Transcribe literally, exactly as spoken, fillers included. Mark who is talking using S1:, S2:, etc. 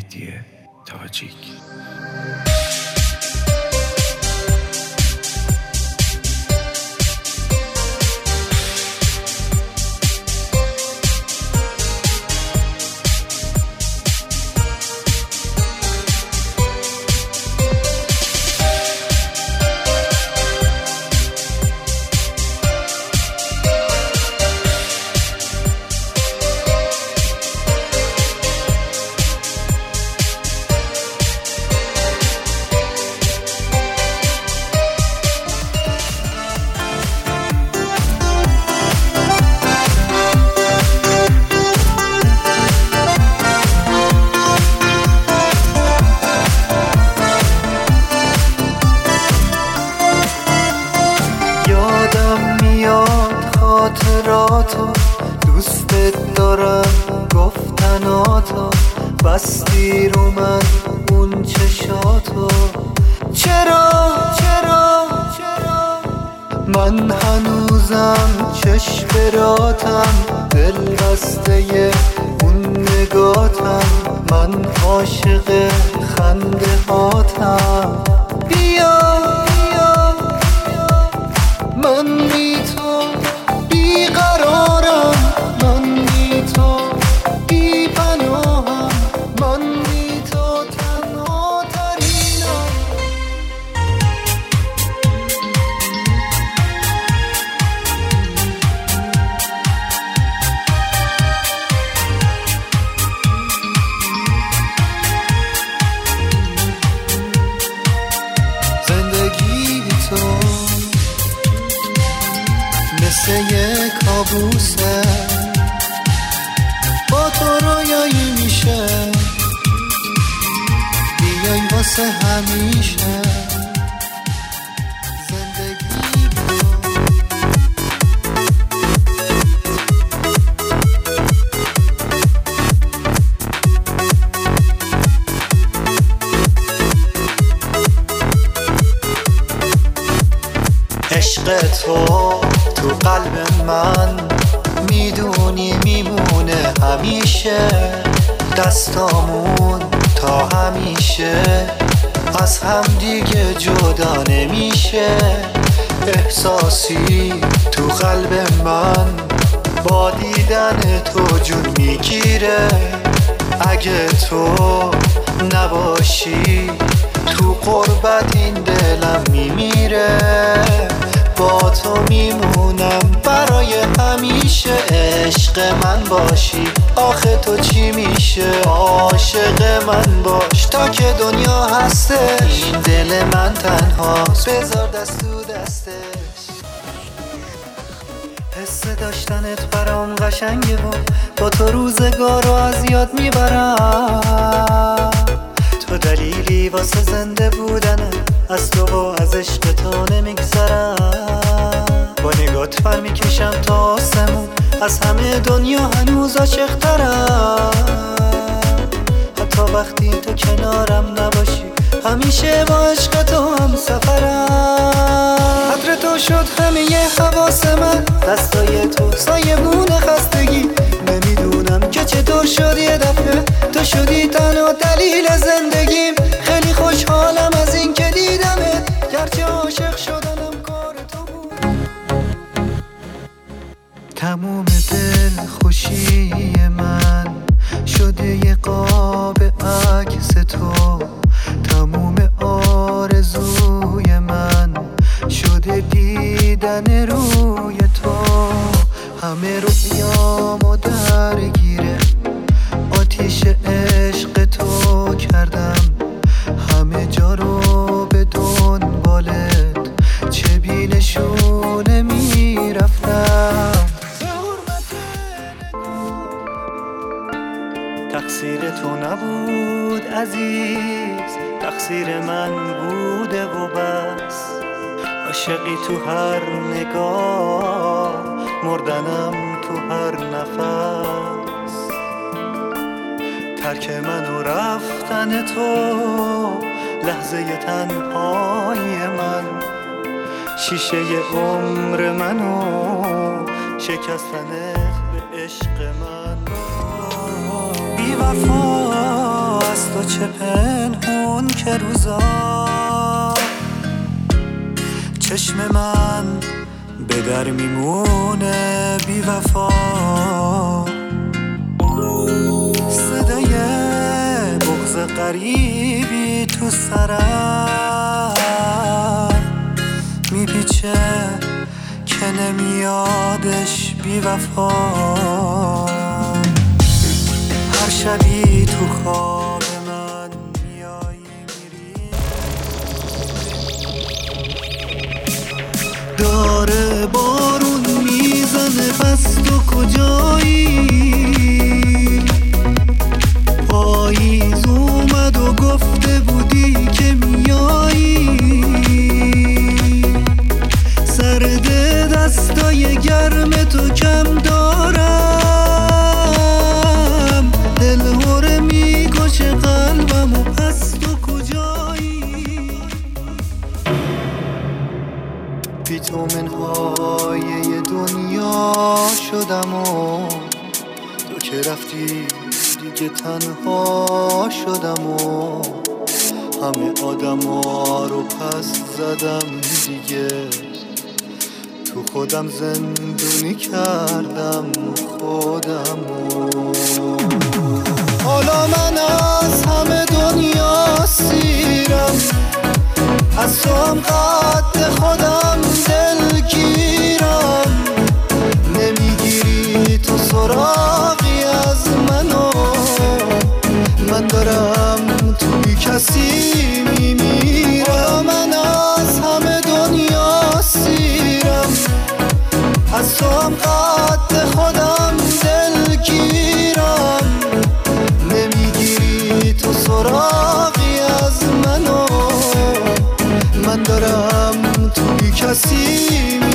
S1: مهدی تاجیک.
S2: خاطراتو دوستت دارم گفتناتو بستی رو من اون چشاتو. چرا چرا چرا من هنوزم چشم براتم، دل بسته اون نگاتم، من عاشق خنده هاتم. بیا بیا من بی تو بیقرارم، من بی تو بی پناهم، من بی تو تنها ترینم. زندگی بی تو مثل یه کابوسه، با تو رویایی میشه بیای واسه همیشه. زندگی عشق تو تو قلب من میدونی میمونه همیشه، دستامون تا همیشه از هم دیگه جدا نمیشه. احساسی تو قلب من با دیدن تو جون میگیره، اگه تو نباشی تو قربت این دلم میمیره. با تو میمونم برای همیشه، عشق من باشی آخه تو چی میشه. عاشق من باش تا که دنیا هستش، این دل من تنهاست بذار دست تو دستش. حس داشتنت برام قشنگه و با تو روزگارو از یاد میبرم. تو دلیلی واسه زنده بودنه، از تو و از عشق تو نمیگذرم. با نگات پر میکشم تا آسمون، از همه دنیا هنوز عاشق‌ترم. حتی وقتی تو کنارم نباشی همیشه با عشق تو هم سفرم. خاطر تو شد همه حواس من، دستای تو سایبون خستگی. نمیدونم که چطور شد یه دفعه تو شدی تنها دلیل زندگیم. خیلی خوشحالم از این که دیدمت، گرچه عاشق شدنم کار تو بود. تموم دل خوشی من شده یه قاب عکس تو، تموم آرزوی من شده دیدن روی تو. همه رویامو درگیره آتیش عشق تو کردم، همه جا رو به دنبالت چه بینشونه میرفتم. تقصیر تو نبود عزیز، تقصیر من بوده و بس. عاشقی تو هر نگاه، مردنم تو هر نفس. ترک من و رفتن تو لحظه تنهای من، شیشه عمر منو شکستن به عشق من. بی وفا از تو چه پنهون که روزا چشم من به در میمونه بی وفا. صدای بغض غریبی تو سرم میپیچه که نمیادش بی وفا. هر شبی تو خواب من میایی میری، داره بارون میزنه پس تو کجایی؟ پاییز اومد و گفته بودی که میایی. سرد دستای گرم تو کم دارم، دلهوره میکشه قلبم و پس تو کجایی؟ بی تو منهای دنیا شدم و تو که رفتی دیگه تنها شدم و همه آدم ها رو پس زدم دیگه، تو خودم زندونی کردم خودمو. حالا من از همه دنیا سیرم، از تو هم قد خودم دلگیرم. نمیگیری تو سراغی از منو، من دارم تو بی کسی میمیرم. من از همه دنیا سیرم، از تو هم قد خودم دلگیرم. نمیگیری تو سراغی از منو، من دارم تو بی کسی